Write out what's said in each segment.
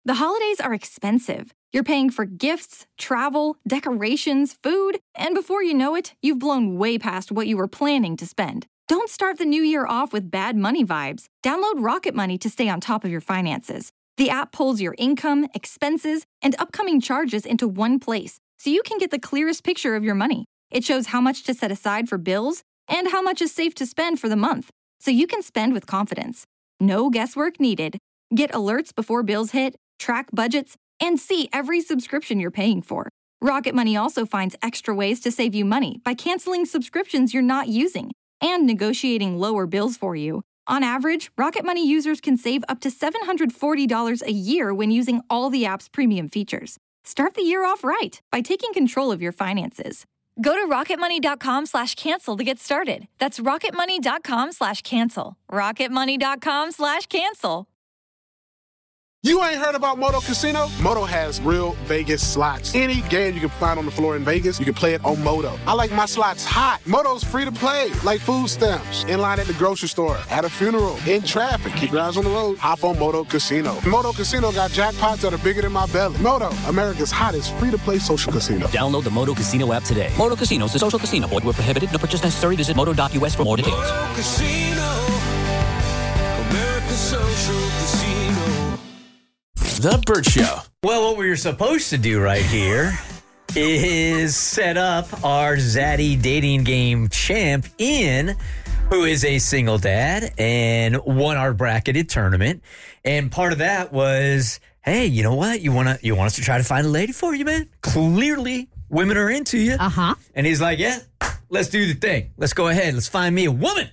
The holidays are expensive. You're paying for gifts, travel, decorations, food, and before you know it, you've blown way past what you were planning to spend. Don't start the new year off with bad money vibes. Download Rocket Money to stay on top of your finances. The app pulls your income, expenses, and upcoming charges into one place, so you can get the clearest picture of your money. It shows how much to set aside for bills and how much is safe to spend for the month, so you can spend with confidence. No guesswork needed. Get alerts before bills hit, track budgets, and see every subscription you're paying for. Rocket Money also finds extra ways to save you money by canceling subscriptions you're not using and negotiating lower bills for you. On average, Rocket Money users can save up to $740 a year when using all the app's premium features. Start the year off right by taking control of your finances. Go to rocketmoney.com/cancel to get started. That's rocketmoney.com/cancel. rocketmoney.com/cancel. You ain't heard about Moto Casino? Moto has real Vegas slots. Any game you can find on the floor in Vegas, you can play it on Moto. I like my slots hot. Moto's free to play, like food stamps. In line at the grocery store, at a funeral, in traffic. Keep your eyes on the road. Hop on Moto Casino. Moto Casino got jackpots that are bigger than my belly. Moto, America's hottest free-to-play social casino. Download the Moto Casino app today. Moto Casino is a social casino. Void where prohibited. No purchase necessary. Visit moto.us for more details. Moto Casino, America's social casino. The Bert Show. Well, what we were supposed to do right here is set up our Zaddy dating game champ, Ian, who is a single dad and won our bracketed tournament. And part of that was, hey, you know what? You want us to try to find a lady for you, man? Clearly, women are into you. Uh-huh. And he's like, yeah, let's do the thing. Let's go ahead. Let's find me a woman.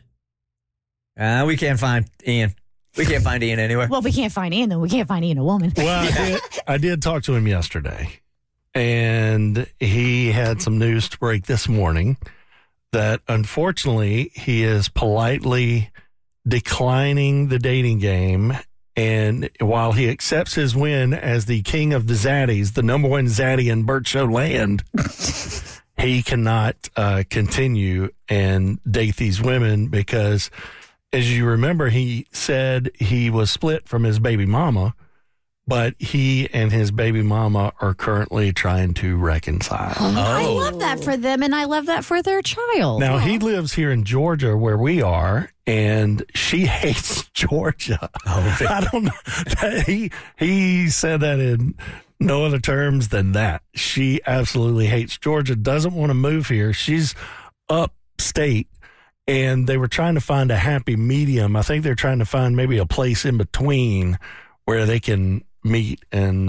We can't find Ian. We can't find Ian anywhere. Well, we can't find Ian, then we can't find Ian a woman. Well, I did talk to him yesterday, and he had some news to break this morning that unfortunately he is politely declining the dating game. And while he accepts his win as the king of the Zaddies, the number one Zaddy in Bert Show land, he cannot continue and date these women because, as you remember, he said he was split from his baby mama, but he and his baby mama are currently trying to reconcile. I love that for them, and I love that for their child. Now, he lives here in Georgia where we are, and she hates Georgia. I don't know. He said that in no other terms than that. She absolutely hates Georgia, doesn't want to move here. She's upstate. And they were trying to find a happy medium. I think they're trying to find maybe a place in between where they can meet and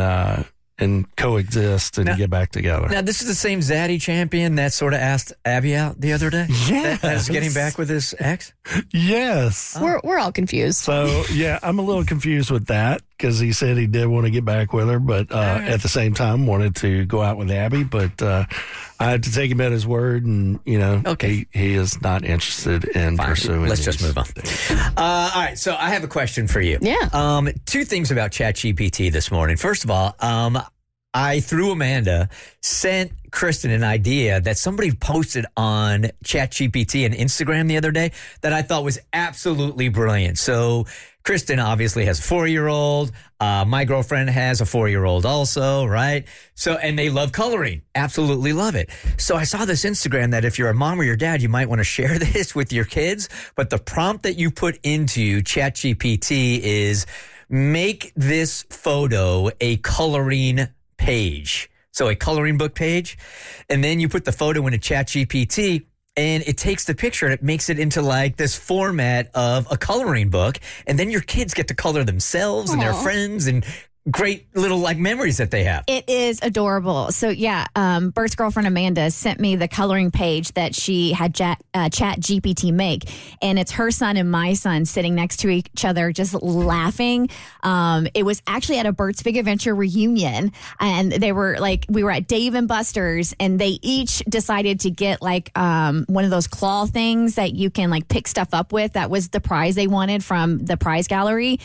coexist and get back together. Now, this is the same Zaddy champion that sort of asked Abby out the other day? Yes. That's getting back with his ex? Yes. We're all confused. So, yeah, I'm a little confused with that because he said he did want to get back with her, but at the same time wanted to go out with Abby. But I had to take him at his word, and, you know, he is not interested in pursuing. Let's just move on. All right, so I have a question for you. Yeah. Two things about ChatGPT this morning. First of all, I, through Amanda, sent Kristen an idea that somebody posted on ChatGPT and Instagram the other day that I thought was absolutely brilliant. So Kristen obviously has a 4-year-old. My girlfriend has a 4-year-old also, right? So, and they love coloring. Absolutely love it. So I saw this Instagram that if you're a mom or your dad, you might want to share this with your kids. But the prompt that you put into ChatGPT is make this photo a coloring page. So a coloring book page. And then you put the photo into ChatGPT and it takes the picture and it makes it into like this format of a coloring book. And then your kids get to color themselves and their friends and great little like memories that they have. It is adorable. So yeah, Bert's girlfriend Amanda sent me the coloring page that she had Chat GPT make, and it's her son and my son sitting next to each other just laughing. It was actually at a Bert's Big Adventure reunion, and they were like, we were at Dave and Buster's, and they each decided to get like one of those claw things that you can like pick stuff up with. That was the prize they wanted from the prize gallery.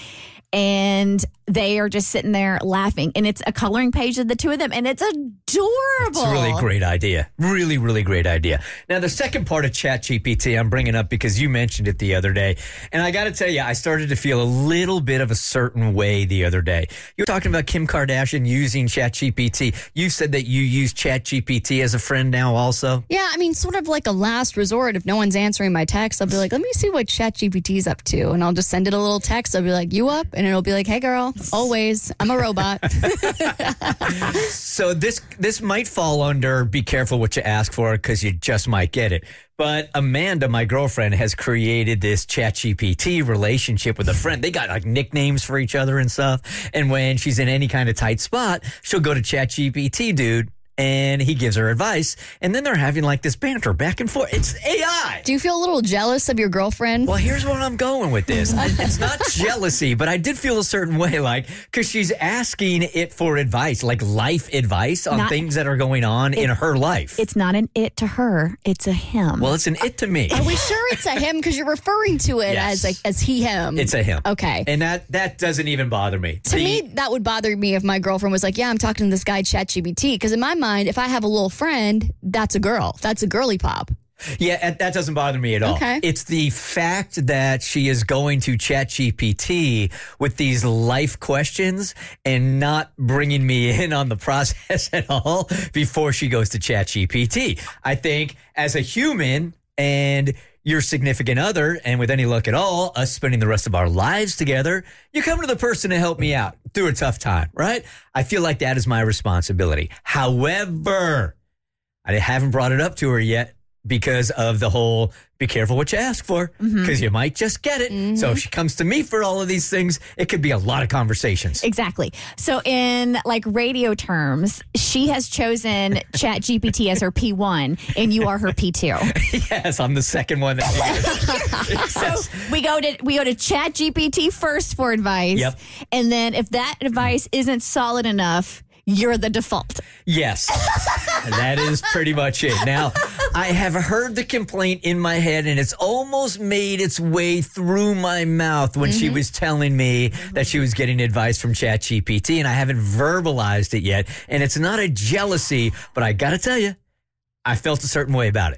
and they are just sitting there laughing. And it's a coloring page of the two of them, and it's adorable. It's a really great idea. Really, really great idea. Now, the second part of ChatGPT I'm bringing up because you mentioned it the other day. And I got to tell you, I started to feel a little bit of a certain way the other day. You were talking about Kim Kardashian using ChatGPT. You said that you use ChatGPT as a friend now also. Yeah, I mean, sort of like a last resort. If no one's answering my text, I'll be like, let me see what ChatGPT's up to. And I'll just send it a little text. I'll be like, you up? And it'll be like, hey, girl, always. I'm a robot. So this might fall under be careful what you ask for because you just might get it. But Amanda, my girlfriend, has created this ChatGPT relationship with a friend. They got like nicknames for each other and stuff. And when she's in any kind of tight spot, she'll go to ChatGPT, dude. And he gives her advice. And then they're having like this banter back and forth. It's AI. Do you feel a little jealous of your girlfriend? Well, here's where I'm going with this. It's not jealousy, but I did feel a certain way, like, because she's asking it for advice, like life advice on things that are going on in her life. It's not an it to her. It's a him. Well, it's an it to me. Are we sure it's a him? Because you're referring to it as he, him. It's a him. Okay. And that doesn't even bother me. To me, that would bother me if my girlfriend was like, yeah, I'm talking to this guy ChatGPT. Because in my mind, if I have a little friend, that's a girl. That's a girly pop. Yeah, that doesn't bother me at all. Okay. It's the fact that she is going to ChatGPT with these life questions and not bringing me in on the process at all before she goes to ChatGPT. I think as a human and your significant other, and with any luck at all, us spending the rest of our lives together, you come to the person to help me out through a tough time, right? I feel like that is my responsibility. However, I haven't brought it up to her yet because of the whole be careful what you ask for because you might just get it. So if she comes to me for all of these things, it could be a lot of conversations. Exactly. So in like radio terms, she has chosen ChatGPT as her P1 and you are her P2. Yes, I'm the second one. So we go to ChatGPT first for advice. Yep. And then if that advice isn't solid enough, you're the default. Yes, that is pretty much it. Now, I have heard the complaint in my head, and it's almost made its way through my mouth when she was telling me that she was getting advice from ChatGPT, and I haven't verbalized it yet. And it's not a jealousy, but I got to tell you, I felt a certain way about it.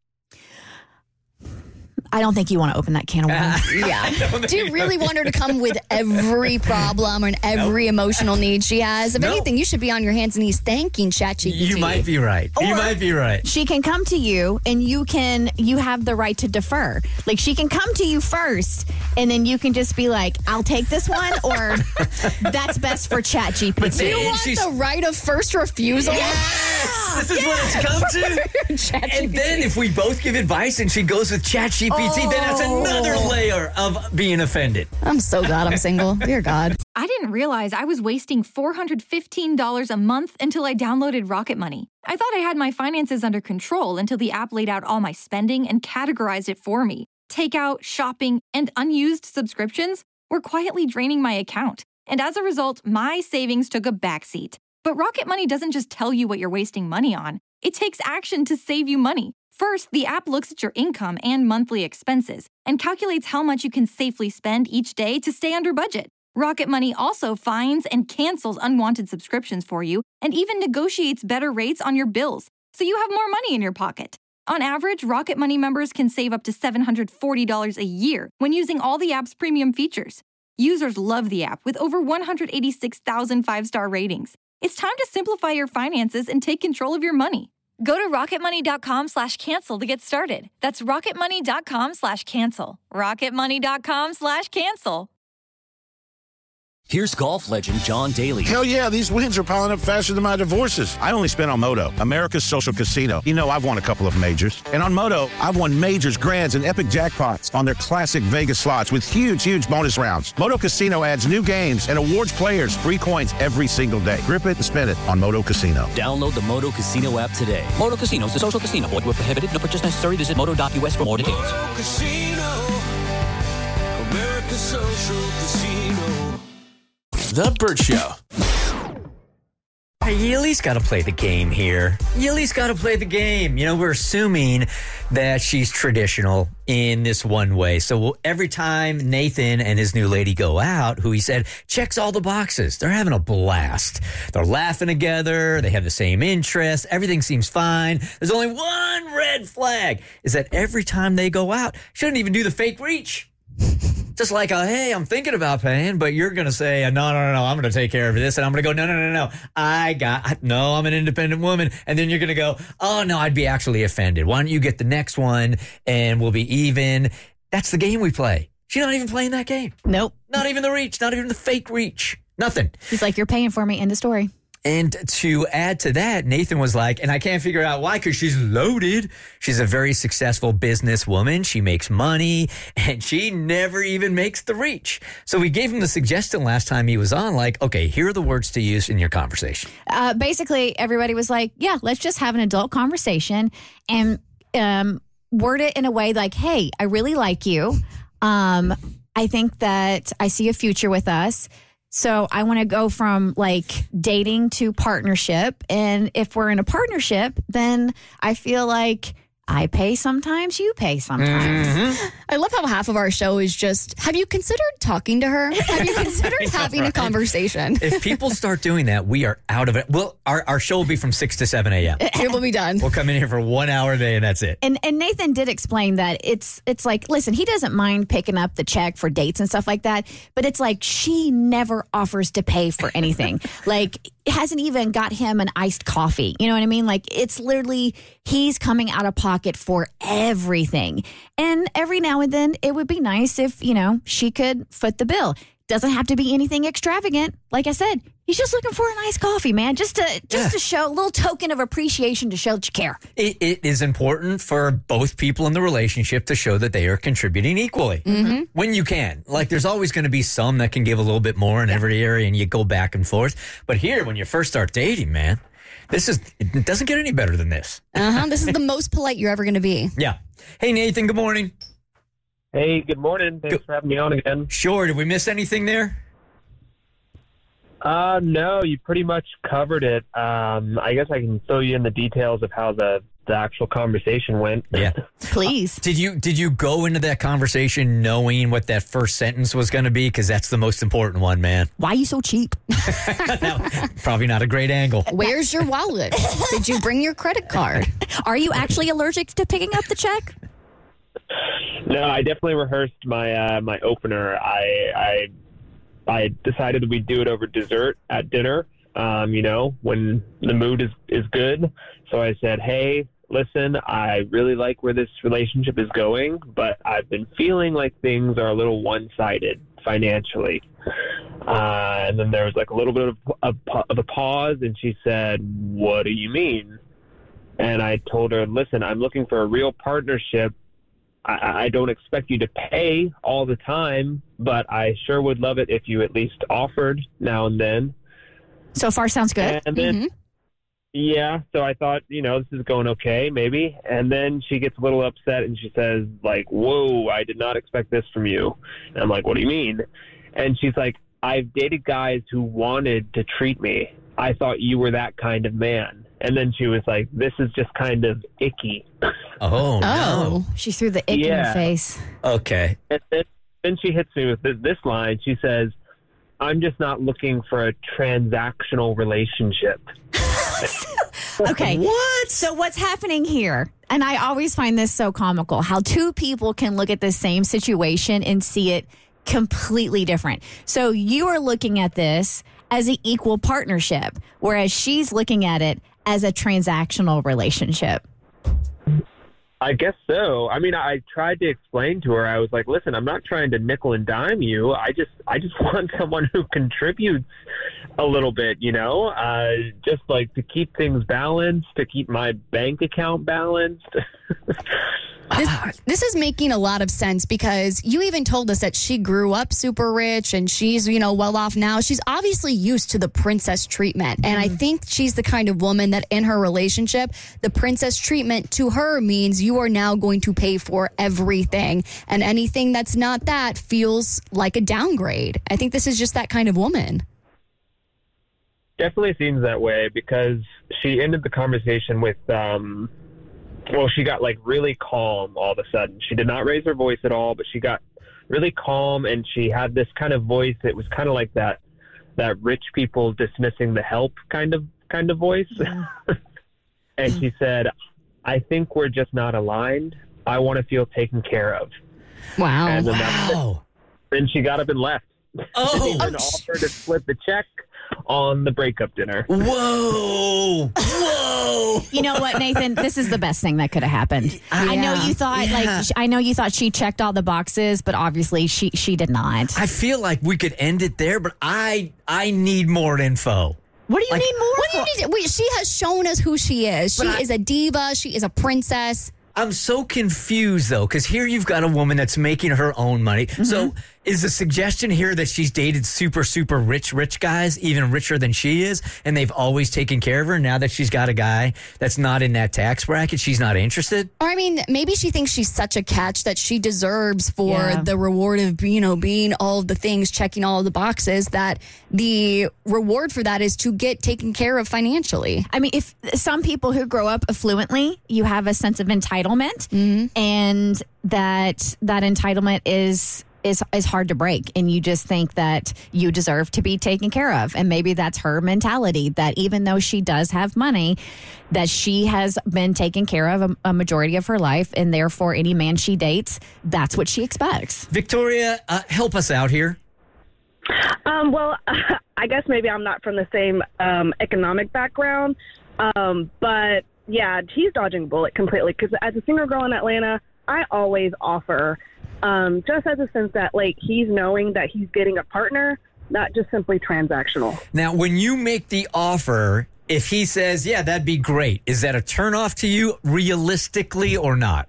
I don't think you want to open that can of worms. Yeah. Do you really want her to come with every problem and every emotional need she has? If anything, you should be on your hands and knees thanking ChatGPT. You might be right. You might be right. She can come to you and you have the right to defer. Like she can come to you first and then you can just be like, I'll take this one or that's best for ChatGPT. Do you want the right of first refusal? Yes! This is what it's come to. And then if we both give advice and she goes with ChatGPT, then that's another layer of being offended. I'm so glad I'm single. Dear God. I didn't realize I was wasting $415 a month until I downloaded Rocket Money. I thought I had my finances under control until the app laid out all my spending and categorized it for me. Takeout, shopping, and unused subscriptions were quietly draining my account. And as a result, my savings took a backseat. But Rocket Money doesn't just tell you what you're wasting money on. It takes action to save you money. First, the app looks at your income and monthly expenses and calculates how much you can safely spend each day to stay under budget. Rocket Money also finds and cancels unwanted subscriptions for you and even negotiates better rates on your bills, so you have more money in your pocket. On average, Rocket Money members can save up to $740 a year when using all the app's premium features. Users love the app with over 186,000 five-star ratings. It's time to simplify your finances and take control of your money. Go to rocketmoney.com/cancel to get started. That's rocketmoney.com/cancel. rocketmoney.com/cancel. Here's golf legend John Daly. Hell yeah, these wins are piling up faster than my divorces. I only spent on Moto, America's social casino. You know, I've won a couple of majors. And on Moto, I've won majors, grands, and epic jackpots on their classic Vegas slots with huge, huge bonus rounds. Moto Casino adds new games and awards players free coins every single day. Grip it and spend it on Moto Casino. Download the Moto Casino app today. Moto Casino is a social casino. Void where prohibited. No purchase necessary. Visit moto.us for more details. Moto Casino, America's social casino. The Burt Show. You at least got to play the game here. You at least got to play the game. You know, we're assuming that she's traditional in this one way. So every time Nathan and his new lady go out, who he said checks all the boxes, they're having a blast. They're laughing together. They have the same interests. Everything seems fine. There's only one red flag, is that every time they go out, she doesn't even do the fake reach. Just like, hey, I'm thinking about paying, but you're going to say, no, I'm going to take care of this. And I'm going to go, no. I'm an independent woman. And then you're going to go, oh, no, I'd be actually offended. Why don't you get the next one and we'll be even? That's the game we play. She's not even playing that game. Nope. Not even the reach, not even the fake reach. Nothing. He's like, you're paying for me. End of story. And to add to that, Nathan was like, and I can't figure out why, because she's loaded. She's a very successful businesswoman. She makes money, and she never even makes the reach. So we gave him the suggestion last time he was on, like, okay, here are the words to use in your conversation. Basically, everybody was like, yeah, let's just have an adult conversation and word it in a way like, hey, I really like you. I think that I see a future with us. So I want to go from like dating to partnership. And if we're in a partnership, then I feel like I pay sometimes, you pay sometimes. Mm-hmm. I love how half of our show is just, have you considered talking to her? Have you considered having a conversation? If people start doing that, we are out of it. Well, our show will be from 6 to 7 a.m. It will be done. We'll come in here for 1 hour a day and that's it. And Nathan did explain that it's like, listen, he doesn't mind picking up the check for dates and stuff like that, but it's like she never offers to pay for anything. Like, it hasn't even got him an iced coffee. You know what I mean? Like, it's literally, he's coming out of pocket for everything. And every now and then, it would be nice if, you know, she could foot the bill. Doesn't have to be anything extravagant. Like I said, he's just looking for a nice coffee, man. Just to show a little token of appreciation to show that you care. It is important for both people in the relationship to show that they are contributing equally when you can. Like, there's always going to be some that can give a little bit more in every area and you go back and forth. But here, when you first start dating, man, it doesn't get any better than this. This is the most polite you're ever going to be. Yeah. Hey, Nathan, good morning. Hey, good morning. Thanks for having me on again. Sure. Did we miss anything there? No, you pretty much covered it. I guess I can fill you in the details of how the actual conversation went. Yeah. Please. Did you go into that conversation knowing what that first sentence was going to be? Because that's the most important one, man. Why are you so cheap? Probably not a great angle. Where's your wallet? Did you bring your credit card? Are you actually allergic to picking up the check? No, I definitely rehearsed my my opener. I decided that we'd do it over dessert at dinner, you know, when the mood is good. So I said, hey, listen, I really like where this relationship is going, but I've been feeling like things are a little one-sided financially. And then there was like a little bit of a pause, and she said, what do you mean? And I told her, listen, I'm looking for a real partnership. I don't expect you to pay all the time, but I sure would love it if you at least offered now and then. So far sounds good. And then, yeah, so I thought, you know, this is going okay, maybe. And then she gets a little upset and she says, like, whoa, I did not expect this from you. And I'm like, what do you mean? And she's like, I've dated guys who wanted to treat me. I thought you were that kind of man. And then she was like, this is just kind of icky. Oh, no. She threw the ick in her face. Okay. And then she hits me with this line. She says, I'm just not looking for a transactional relationship. Okay. What? So what's happening here? And I always find this so comical, how two people can look at the same situation and see it completely different. So you are looking at this as an equal partnership, whereas she's looking at it as a transactional relationship. I guess so. I mean, I tried to explain to her. I was like, listen, I'm not trying to nickel and dime you. I just want someone who contributes a little bit, you know, just like to keep things balanced, to keep my bank account balanced. This is making a lot of sense because you even told us that she grew up super rich and she's, you know, well off now. She's obviously used to the princess treatment. And I think she's the kind of woman that in her relationship, the princess treatment to her means you are now going to pay for everything. And anything that's not that feels like a downgrade. I think this is just that kind of woman. Definitely seems that way because she ended the conversation with, she got like really calm all of a sudden. She did not raise her voice at all, but she got really calm, and she had this kind of voice that was kind of like that rich people dismissing the help kind of voice. And she said, I think we're just not aligned. I want to feel taken care of. Wow. And then she got up and left. Oh. And even offered to split the check on the breakup dinner. Whoa. You know what, Nathan? This is the best thing that could have happened. I know you thought she checked all the boxes, but obviously she did not. I feel like we could end it there, but I need more info. What do you need more? What do you need? She has shown us who she is. She is a diva. She is a princess. I'm so confused, though, because here you've got a woman that's making her own money. Mm-hmm. So is the suggestion here that she's dated super, super rich guys, even richer than she is, and they've always taken care of her? Now that she's got a guy that's not in that tax bracket, she's not interested? Or, I mean, maybe she thinks she's such a catch that she deserves for the reward of, being all of the things, checking all of the boxes, that the reward for that is to get taken care of financially. I mean, if some people who grow up affluently, you have a sense of entitlement, and that entitlement is hard to break, and you just think that you deserve to be taken care of. And maybe that's her mentality, that even though she does have money, that she has been taken care of a majority of her life, and therefore any man she dates, that's what she expects. Victoria, help us out here. Well, I guess maybe I'm not from the same economic background, but yeah, he's dodging a bullet completely, because as a single girl in Atlanta, I always offer, just as a sense that, like, he's knowing that he's getting a partner, not just simply transactional. Now, when you make the offer, if he says, yeah, that'd be great, is that a turnoff to you realistically or not?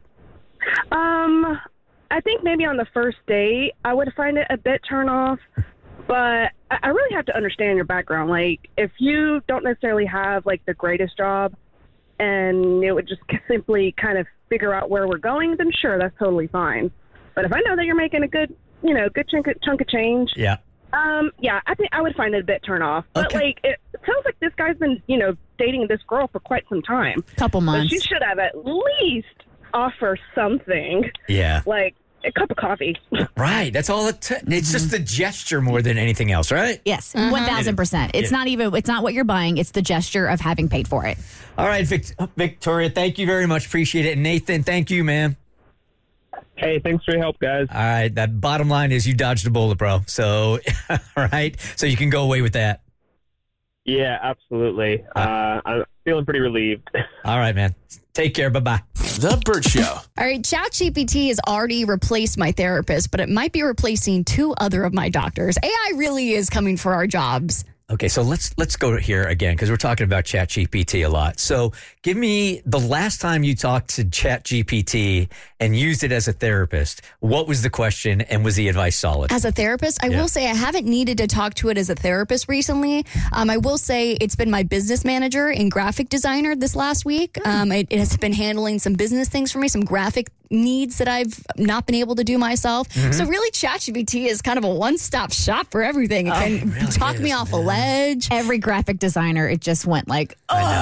I think maybe on the first date, I would find it a bit turn off, but I really have to understand your background. Like, if you don't necessarily have, like, the greatest job, and it would just simply kind of figure out where we're going, then sure, that's totally fine. But if I know that you're making a good chunk of change, I think I would find it a bit turn off. Okay. But like, it sounds like this guy's been, dating this girl for quite some time. Couple months. But she should have at least offer something. Yeah. Like a cup of coffee. Right. That's all it's just the gesture more than anything else, right? Yes. 1,000%. It's not what you're buying. It's the gesture of having paid for it. All right, Victoria, thank you very much. Appreciate it. And Nathan, thank you, man. Hey, thanks for your help, guys. All right. That bottom line is you dodged a bullet, bro. So, all right. So you can go away with that. Yeah, absolutely. I'm feeling pretty relieved. All right, man. Take care. Bye-bye. The Burt Show. All right, ChatGPT has already replaced my therapist, but it might be replacing 2 other of my doctors. AI really is coming for our jobs. Okay, so let's go here again, because we're talking about ChatGPT a lot. So give me the last time you talked to ChatGPT and used it as a therapist. What was the question, and was the advice solid? As a therapist, I will say I haven't needed to talk to it as a therapist recently. I will say it's been my business manager and graphic designer this last week. It has been handling some business things for me, some graphic needs that I've not been able to do myself. So really, ChatGPT is kind of a one-stop shop for everything. It can really talk me off a ledge. Every graphic designer, it just went like,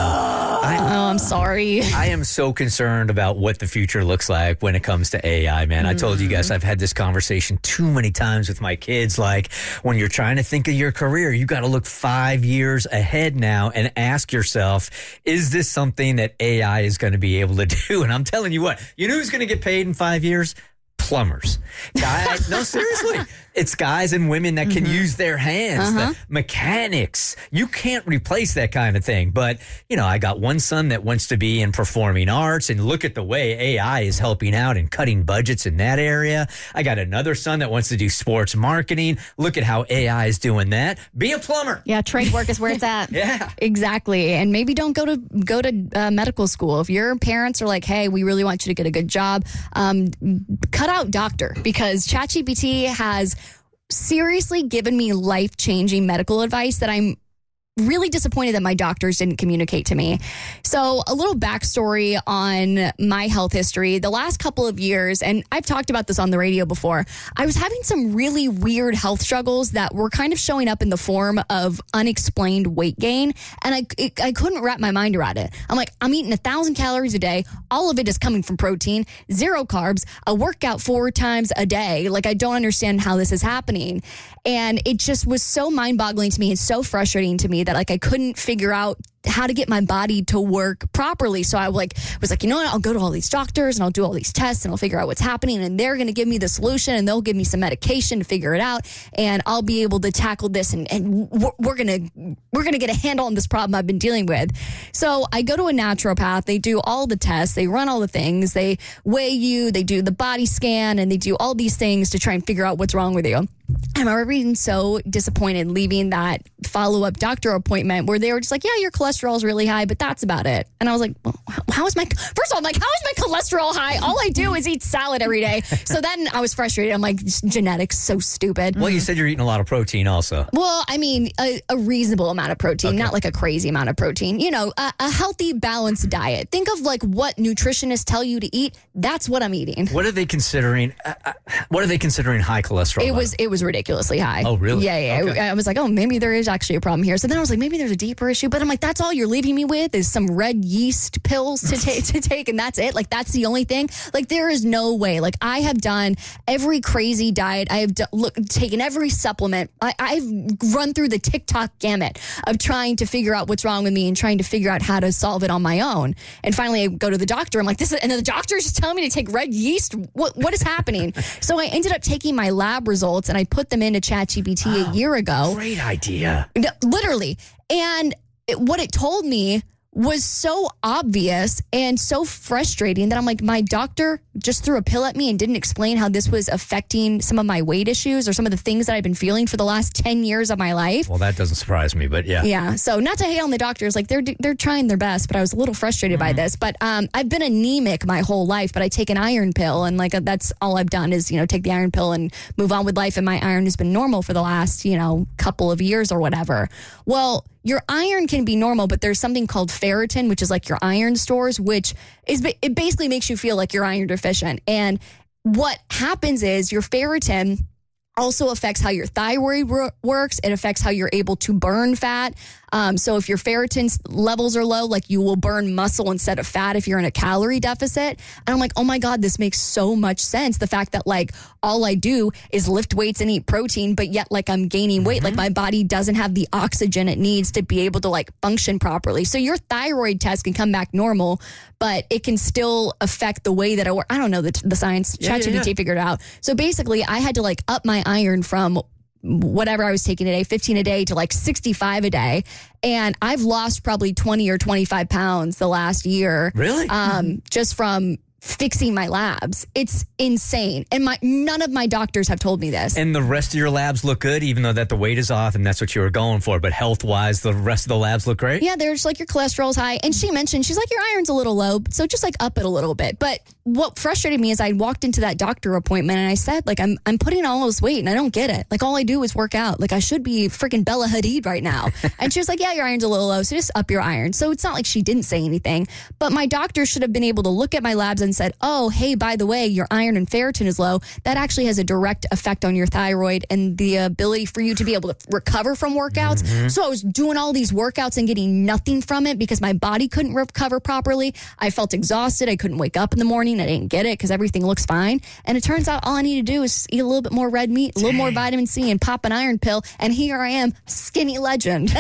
I'm sorry. I am so concerned about what the future looks like when it comes to AI, man. I told you guys I've had this conversation too many times with my kids. Like, when you're trying to think of your career, you got to look 5 years ahead now and ask yourself, is this something that AI is going to be able to do? And I'm telling you what, you know who's going to get paid in 5 years? Plumbers. No, seriously. It's guys and women that can use their hands, the mechanics. You can't replace that kind of thing. But, I got one son that wants to be in performing arts, and look at the way AI is helping out and cutting budgets in that area. I got another son that wants to do sports marketing. Look at how AI is doing that. Be a plumber. Yeah, trade work is where it's at. Yeah. Exactly. And maybe don't go to medical school. If your parents are like, hey, we really want you to get a good job, cut out doctor, because ChatGPT has seriously given me life-changing medical advice that I'm really disappointed that my doctors didn't communicate to me. So a little backstory on my health history. The last couple of years, and I've talked about this on the radio before, I was having some really weird health struggles that were kind of showing up in the form of unexplained weight gain. And I couldn't wrap my mind around it. I'm like, I'm eating 1,000 calories a day. All of it is coming from protein, 0 carbs, a workout 4 times a day. Like, I don't understand how this is happening. And it just was so mind-boggling to me and so frustrating to me that like I couldn't figure out how to get my body to work properly. So I was like, you know what? I'll go to all these doctors and I'll do all these tests and I'll figure out what's happening, and they're going to give me the solution and they'll give me some medication to figure it out, and I'll be able to tackle this and we're going to get a handle on this problem I've been dealing with. So I go to a naturopath. They do all the tests. They run all the things. They weigh you. They do the body scan, and they do all these things to try and figure out what's wrong with you. I remember being so disappointed leaving that follow-up doctor appointment where they were just like, yeah, your cholesterol is really high, but that's about it. And I was like, well, first of all, I'm like, how is my cholesterol high? All I do is eat salad every day. So then I was frustrated. I'm like, genetics, so stupid. Well, you said you're eating a lot of protein also. Well, I mean, a reasonable amount of protein, not like a crazy amount of protein. You know, a healthy, balanced diet. Think of like what nutritionists tell you to eat. That's what I'm eating. What are they considering? What are they considering high cholesterol? It was ridiculously high. Oh, really? Yeah. Okay. I was like, oh, maybe there is actually a problem here. So then I was like, maybe there's a deeper issue. But I'm like, that's all you're leaving me with is some red yeast pills to take, and that's it. Like, that's the only thing. Like, there is no way. Like, I have done every crazy diet. I have taken every supplement. I've run through the TikTok gamut of trying to figure out what's wrong with me and trying to figure out how to solve it on my own. And finally, I go to the doctor. I'm like, and the doctor is just telling me to take red yeast. What is happening? So I ended up taking my lab results and I put them into ChatGPT a year ago. Great idea. Literally. And what it told me was so obvious and so frustrating that I'm like, my doctor just threw a pill at me and didn't explain how this was affecting some of my weight issues or some of the things that I've been feeling for the last 10 years of my life. Well, that doesn't surprise me, but yeah. Yeah. So not to hate on the doctors, like they're trying their best, but I was a little frustrated by this. But I've been anemic my whole life, but I take an iron pill, and like that's all I've done is, take the iron pill and move on with life. And my iron has been normal for the last, couple of years or whatever. Well, your iron can be normal, but there's something called ferritin, which is like your iron stores, which it basically makes you feel like you're iron deficient. And what happens is your ferritin also affects how your thyroid works. It affects how you're able to burn fat. So if your ferritin levels are low, like you will burn muscle instead of fat if you're in a calorie deficit. And I'm like, oh my God, this makes so much sense. The fact that like all I do is lift weights and eat protein, but yet like I'm gaining weight. Like my body doesn't have the oxygen it needs to be able to like function properly. So your thyroid test can come back normal, but it can still affect the way that I work. I don't know the science. ChatGPT figured it out. So basically I had to like up my iron from whatever I was taking a day, 15 a day to like 65 a day. And I've lost probably 20 or 25 pounds the last year. Really? Just from fixing my labs. It's insane. And none of my doctors have told me this. And the rest of your labs look good, even though that the weight is off and that's what you were going for. But health-wise, the rest of the labs look great? Yeah, they're just like, your cholesterol's high. And she mentioned, she's like, your iron's a little low, so just like up it a little bit. But what frustrated me is I walked into that doctor appointment and I said, like, I'm putting on all this weight and I don't get it. Like, all I do is work out. Like, I should be freaking Bella Hadid right now. And she was like, yeah, your iron's a little low, so just up your iron. So it's not like she didn't say anything. But my doctor should have been able to look at my labs and said, oh, hey, by the way, your iron and ferritin is low. That actually has a direct effect on your thyroid and the ability for you to be able to recover from workouts. So I was doing all these workouts and getting nothing from it because my body couldn't recover properly. I felt exhausted. I couldn't wake up in the morning. I didn't get it because everything looks fine. And it turns out all I need to do is eat a little bit more red meat, a little more vitamin C, and pop an iron pill. And here I am, skinny legend.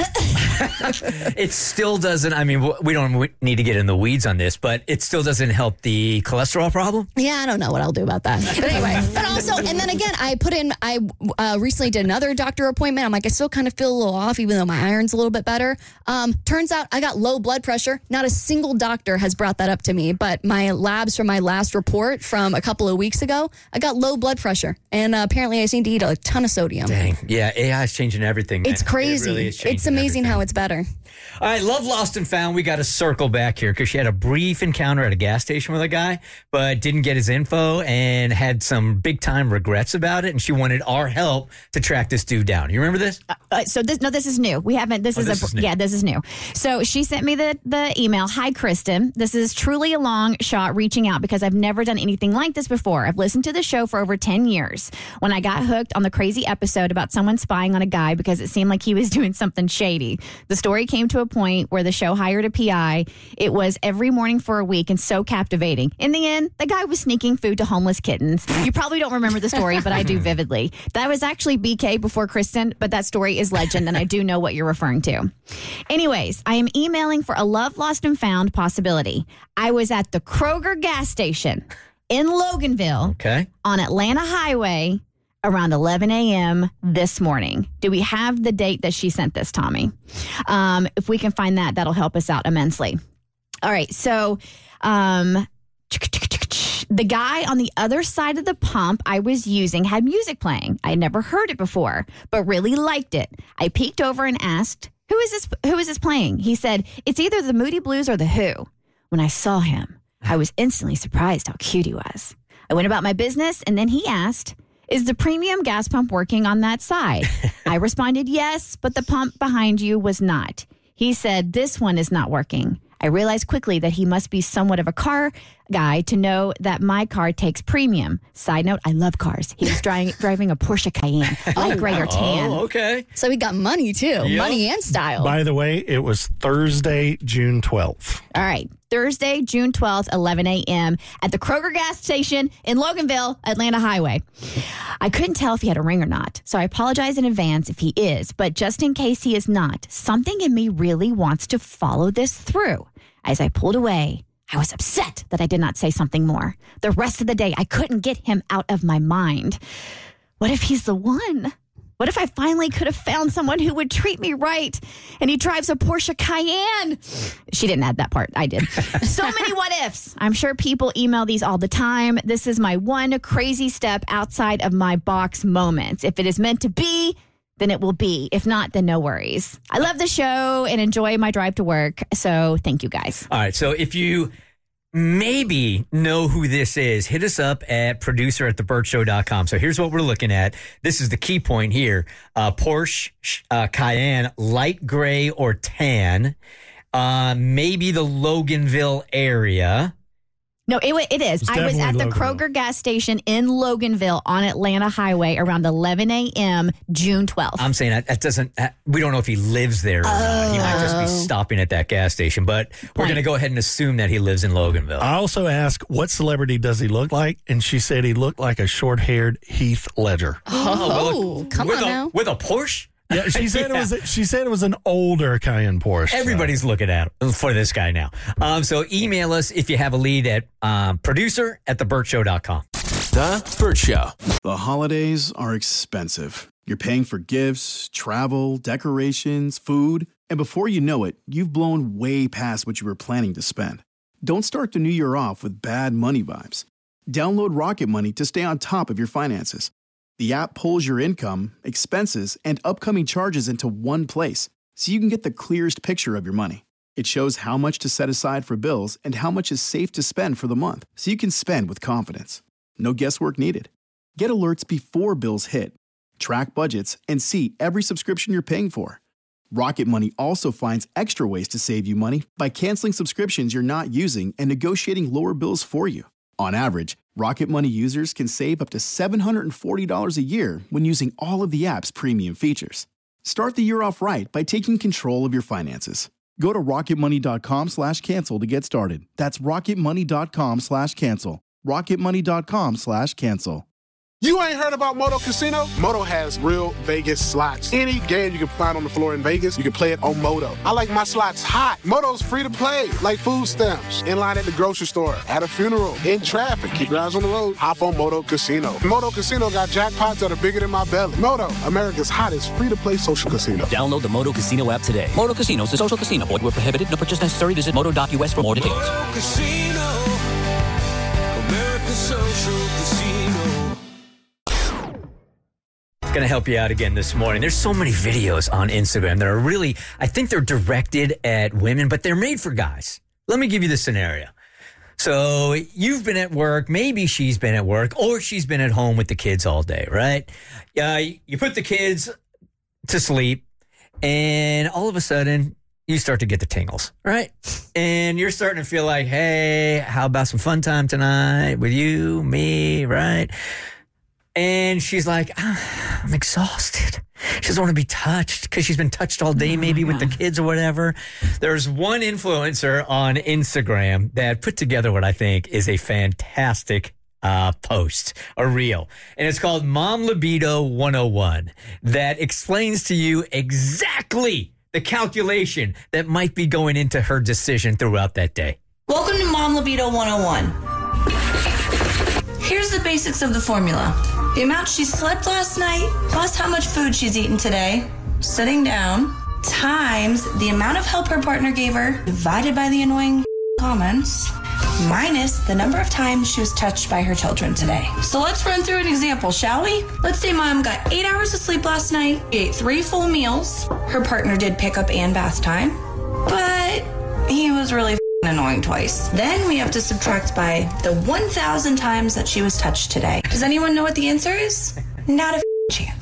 It still doesn't, I mean, we don't need to get in the weeds on this, but it still doesn't help the cholesterol problem? Yeah, I don't know what I'll do about that. But anyway, but also, and then again, I recently did another doctor appointment. I'm like, I still kind of feel a little off, even though my iron's a little bit better. Turns out I got low blood pressure. Not a single doctor has brought that up to me, but my labs from my last report from a couple of weeks ago, I got low blood pressure. And apparently I seem to eat a ton of sodium. Dang. Yeah, AI is changing everything. Man. It's crazy. It really is changing it's amazing everything. how it's better. All right, Love Lost and Found. We got to circle back here because she had a brief encounter at a gas station with a guy, but didn't get his info and had some big time regrets about it. And she wanted our help to track this dude down. You remember this? This is new. We haven't. This is new. Yeah, this is new. So she sent me the email. Hi, Kristen. This is truly a long shot reaching out because I've never done anything like this before. I've listened to the show for over 10 years. When I got hooked on the crazy episode about someone spying on a guy because it seemed like he was doing something shady, the story came to a point where the show hired a PI. It was every morning for a week and so captivating. In the end, the guy was sneaking food to homeless kittens. You probably don't remember the story, but I do vividly. That was actually BK before Kristen, but that story is legend, and I do know what you're referring to. Anyways, I am emailing for a Love Lost and Found possibility. I was at the Kroger gas station in Loganville on Atlanta Highway around 11 a.m. this morning. Do we have the date that she sent this, Tommy? If we can find that, that'll help us out immensely. All right, so the guy on the other side of the pump I was using had music playing. I had never heard it before, but really liked it. I peeked over and asked, Who is this playing? He said, it's either the Moody Blues or the Who. When I saw him, I was instantly surprised how cute he was. I went about my business, and then he asked, is the premium gas pump working on that side? I responded, yes, but the pump behind you was not. He said, this one is not working. I realized quickly that he must be somewhat of a car guy to know that my car takes premium. Side note, I love cars. He was driving a Porsche Cayenne, light gray or tan. Oh, okay. So he got money, too. Yep. Money and style. By the way, it was Thursday, June 12th. All right. Thursday, June 12th, 11 a.m. at the Kroger gas station in Loganville, Atlanta Highway. I couldn't tell if he had a ring or not, so I apologize in advance if he is, but just in case he is not, something in me really wants to follow this through. As I pulled away, I was upset that I did not say something more. The rest of the day, I couldn't get him out of my mind. What if he's the one? What if I finally could have found someone who would treat me right and he drives a Porsche Cayenne? She didn't add that part. I did. So many what ifs. I'm sure people email these all the time. This is my one crazy step outside of my box moment. If it is meant to be, then it will be. If not, then no worries. I love the show and enjoy my drive to work. So thank you guys. All right. So if you maybe know who this is, hit us up at producer@thebirdshow.com. So here's what we're looking at. This is the key point here. Porsche Cayenne, light gray or tan. Maybe the Loganville area. No, it is. I was at the Kroger gas station in Loganville on Atlanta Highway around 11 a.m. June 12th. I'm saying that doesn't, we don't know if he lives there or not. He might just be stopping at that gas station, but we're going to go ahead and assume that he lives in Loganville. I also asked, what celebrity does he look like? And she said he looked like a short-haired Heath Ledger. Oh, come on now. With a Porsche? Yeah, she said it was an older Cayenne Porsche. Everybody's looking at for this guy now. So email us if you have a lead at producer@thebirdshow.com. The Burt Show. The holidays are expensive. You're paying for gifts, travel, decorations, food, and before you know it, you've blown way past what you were planning to spend. Don't start the new year off with bad money vibes. Download Rocket Money to stay on top of your finances. The app pulls your income, expenses, and upcoming charges into one place, so you can get the clearest picture of your money. It shows how much to set aside for bills and how much is safe to spend for the month, so you can spend with confidence. No guesswork needed. Get alerts before bills hit, track budgets, and see every subscription you're paying for. Rocket Money also finds extra ways to save you money by canceling subscriptions you're not using and negotiating lower bills for you. On average, Rocket Money users can save up to $740 a year when using all of the app's premium features. Start the year off right by taking control of your finances. Go to rocketmoney.com/cancel to get started. That's rocketmoney.com/cancel. rocketmoney.com/cancel. You ain't heard about Moto Casino? Moto has real Vegas slots. Any game you can find on the floor in Vegas, you can play it on Moto. I like my slots hot. Moto's free to play, like food stamps. In line at the grocery store, at a funeral, in traffic. Keep your eyes on the road. Hop on Moto Casino. Moto Casino got jackpots that are bigger than my belly. Moto, America's hottest free-to-play social casino. Download the Moto Casino app today. Moto Casino is a social casino. Void where prohibited. No purchase necessary. Visit moto.us for more details. Moto Casino. Social Casino. Going to help you out again this morning. There's so many videos on Instagram that are really, I think they're directed at women, but they're made for guys. Let me give you the scenario. So you've been at work, maybe she's been at work, or she's been at home with the kids all day, right? You put the kids to sleep, and all of a sudden, you start to get the tingles, right? And you're starting to feel like, hey, how about some fun time tonight with you, me, right? And she's like, I'm exhausted. She doesn't want to be touched because she's been touched all day, maybe with the kids or whatever. There's one influencer on Instagram that put together what I think is a fantastic post, a reel. And it's called Mom Libido 101 that explains to you exactly the calculation that might be going into her decision throughout that day. Welcome to Mom Libido 101. Here's the basics of the formula. The amount she slept last night, plus how much food she's eaten today, sitting down, times the amount of help her partner gave her, divided by the annoying comments, minus the number of times she was touched by her children today. So let's run through an example, shall we? Let's say Mom got 8 hours of sleep last night, she ate 3 full meals, her partner did pick up and bath time, but he was really annoying twice. Then we have to subtract by the 1,000 times that she was touched today. Does anyone know what the answer is? Not a chance.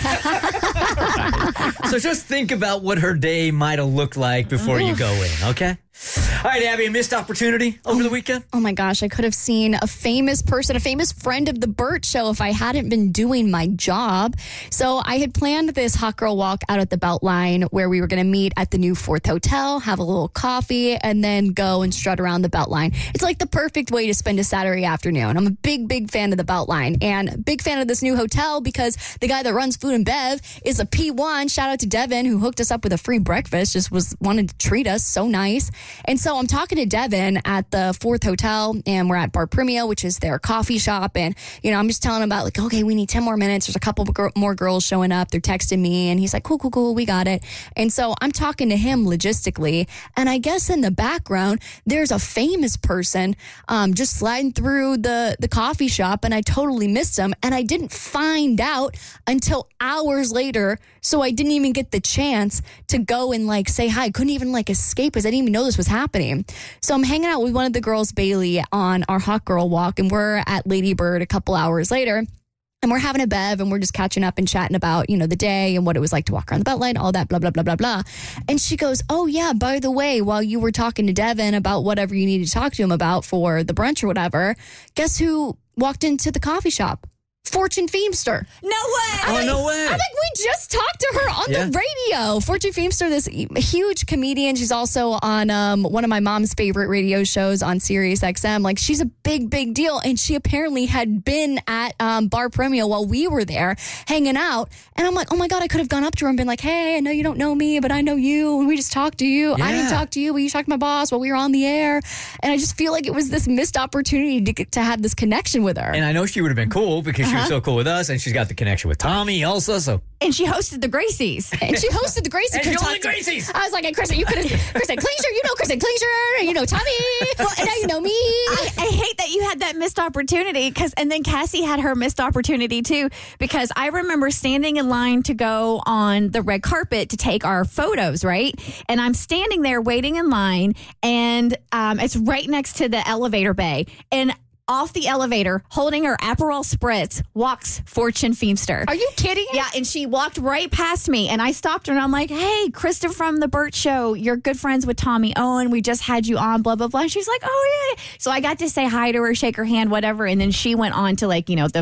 So just think about what her day might have looked like before you go in, okay? All right, Abby, a missed opportunity over the weekend? Oh my gosh, I could have seen a famous person, a famous friend of the Burt Show if I hadn't been doing my job. So I had planned this hot girl walk out at the Beltline where we were going to meet at the new Fourth Hotel, have a little coffee, and then go and strut around the Beltline. It's like the perfect way to spend a Saturday afternoon. I'm a big fan of the Beltline and big fan of this new hotel because the guy that runs Food and Bev is a P1. Shout out to Devin who hooked us up with a free breakfast, wanted to treat us. So nice. And so I'm talking to Devin at the Fourth Hotel, and we're at Bar Primio, which is their coffee shop. And, I'm just telling him about, like, okay, we need 10 more minutes. There's a couple more girls showing up. They're texting me, and he's like, cool, we got it. And so I'm talking to him logistically, and I guess in the background, there's a famous person just sliding through the coffee shop, and I totally missed him. And I didn't find out until hours later, so I didn't even get the chance to go and, like, say hi. I couldn't even, like, escape because I didn't even know this was happening. So I'm hanging out with one of the girls, Bailey, on our hot girl walk, and we're at Lady Bird a couple hours later. And we're having a bev, and we're just catching up and chatting about, the day and what it was like to walk around the Beltline, all that, blah, blah, blah, blah, blah. And she goes, oh, yeah, by the way, while you were talking to Devin about whatever you needed to talk to him about for the brunch or whatever, guess who walked into the coffee shop? Fortune Feimster. No way. Oh, no way. I'm like, we just talked to her on the radio. Fortune Feimster, this huge comedian. She's also on one of my mom's favorite radio shows on Sirius XM. Like, she's a big deal. And she apparently had been at Bar Premio while we were there hanging out. And I'm like, oh my God, I could have gone up to her and been like, hey, I know you don't know me, but I know you. And we just talked to you. Yeah. I didn't talk to you, but you talked to my boss while we were on the air. And I just feel like it was this missed opportunity to have this connection with her. And I know she would have been cool because she was so cool with us, and she's got the connection with Tommy also. So, and she hosted the Gracies. And she hosted the Gracies. And she hosted the Gracies. I was like, hey, Kristen, you could have Kristen Klinger, Kristen Klinger, Tommy. Well, and now you know me. I hate that you had that missed opportunity and then Cassie had her missed opportunity too, because I remember standing in line to go on the red carpet to take our photos, right? And I'm standing there waiting in line, and it's right next to the elevator bay, and off the elevator, holding her Aperol Spritz, walks Fortune Feimster. Are you kidding? Yeah, and she walked right past me, and I stopped her, and I'm like, hey, Kristen from The Burt Show, you're good friends with Tommy Owen. We just had you on, blah, blah, blah. And she's like, oh, yeah. So I got to say hi to her, shake her hand, whatever, and then she went on to, like,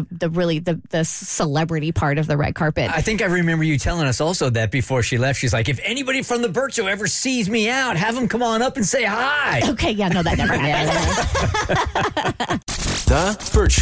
the celebrity part of the red carpet. I think I remember you telling us also that before she left, she's like, if anybody from The Burt Show ever sees me out, have them come on up and say hi. Okay, yeah, no, that never happened. The Burt Show.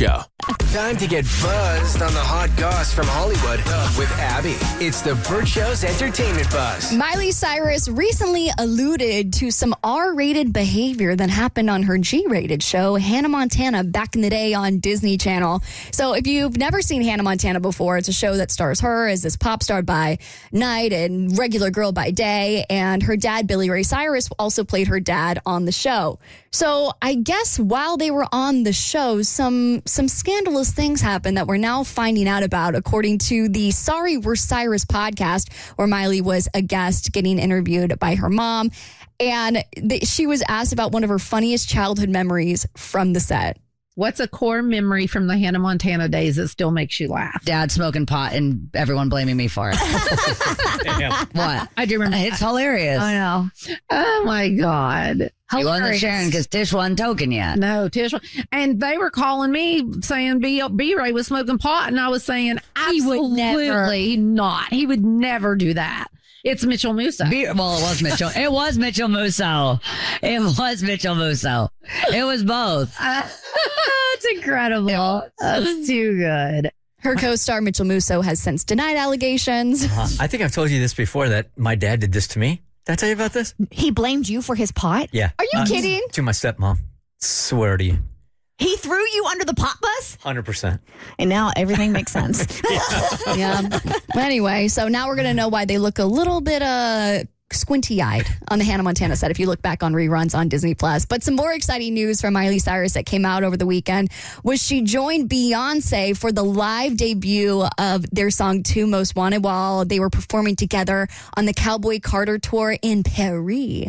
Time to get buzzed on the hot goss from Hollywood with Abby. It's the Burt Show's Entertainment Buzz. Miley Cyrus recently alluded to some R-rated behavior that happened on her G-rated show, Hannah Montana, back in the day on Disney Channel. So if you've never seen Hannah Montana before, it's a show that stars her as this pop star by night and regular girl by day. And her dad, Billy Ray Cyrus, also played her dad on the show. So I guess while they were on the show, some scandalous things happened that we're now finding out about, according to the Sorry We're Cyrus podcast, where Miley was a guest getting interviewed by her mom. And she was asked about one of her funniest childhood memories from the set. What's a core memory from the Hannah Montana days that still makes you laugh? Dad smoking pot and everyone blaming me for it. What? I do remember. It's hilarious. I know. Oh, my God. He wasn't sharing because Tish wasn't token yet. No, Tish. And they were calling me saying B-Ray was smoking pot. And I was saying, absolutely not. He would never do that. It's Mitchell Musso. It was Mitchell. It was Mitchell Musso. It was Mitchell Musso. It was both. It's incredible. That's too good. Her co-star Mitchell Musso has since denied allegations. I think I've told you this before, that my dad did this to me. Did I tell you about this? He blamed you for his pot? Yeah. Are you kidding? To my stepmom. Swear to you. He threw you under the pot bus? 100%. And now everything makes sense. Yeah. Anyway, so now we're going to know why they look a little bit squinty-eyed on the Hannah Montana set if you look back on reruns on Disney+. But some more exciting news from Miley Cyrus that came out over the weekend was she joined Beyonce for the live debut of their song 2 Most Wanted while they were performing together on the Cowboy Carter tour in Paris.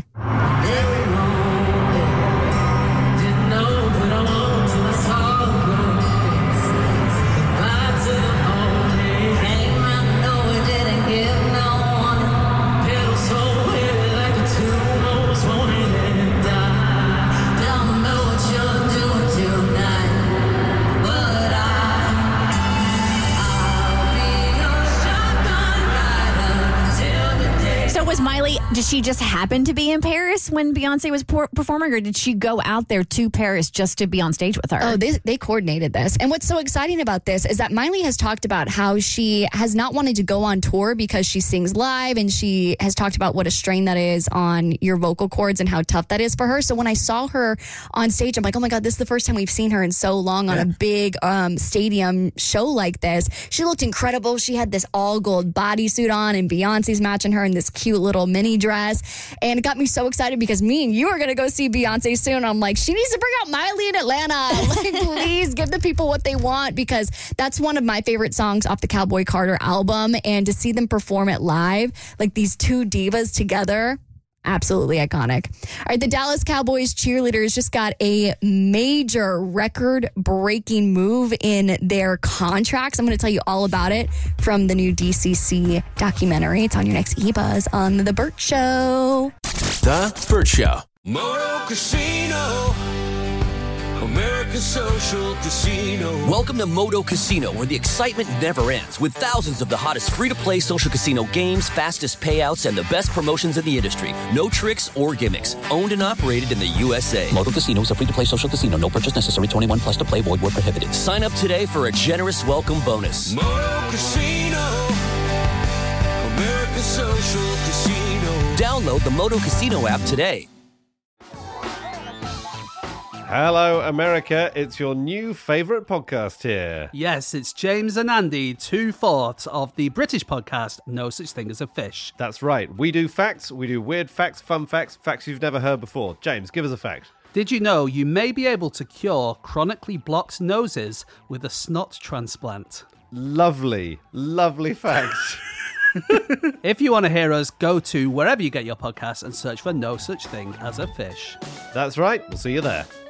Was Miley, did she just happen to be in Paris when Beyonce was performing, or did she go out there to Paris just to be on stage with her? Oh, they coordinated this. And what's so exciting about this is that Miley has talked about how she has not wanted to go on tour because she sings live, and she has talked about what a strain that is on your vocal cords and how tough that is for her. So when I saw her on stage, I'm like, oh my God, this is the first time we've seen her in so long on a big stadium show like this. She looked incredible. She had this all gold bodysuit on, and Beyonce's matching her in this cute little mini dress, and it got me so excited because me and you are going to go see Beyonce soon. I'm like, she needs to bring out Miley in Atlanta. Like, please give the people what they want, because that's one of my favorite songs off the Cowboy Carter album, and to see them perform it live, like these two divas together, absolutely iconic. All right, the Dallas Cowboys cheerleaders just got a major record-breaking move in their contracts. I'm going to tell you all about it from the new DCC documentary. It's on your next eBuzz on The Burt Show. The Burt Show. Moto Casino, America's social casino. Welcome to Moto Casino, where the excitement never ends, with thousands of the hottest free-to-play social casino games, fastest payouts, and the best promotions in the industry. No tricks or gimmicks. Owned and operated in the USA. Moto Casino is a free-to-play social casino. No purchase necessary. 21 plus to play. Void where prohibited. Sign up today for a generous welcome bonus. Moto Casino, America's social casino. Download the Moto Casino app today. Hello, America. It's your new favourite podcast here. Yes, it's James and Andy, 2/4 of the British podcast No Such Thing as a Fish. That's right. We do facts, we do weird facts, fun facts, facts you've never heard before. James, give us a fact. Did you know you may be able to cure chronically blocked noses with a snot transplant? Lovely, lovely facts. If you want to hear us, go to wherever you get your podcasts and search for No Such Thing as a Fish. That's right. We'll see you there.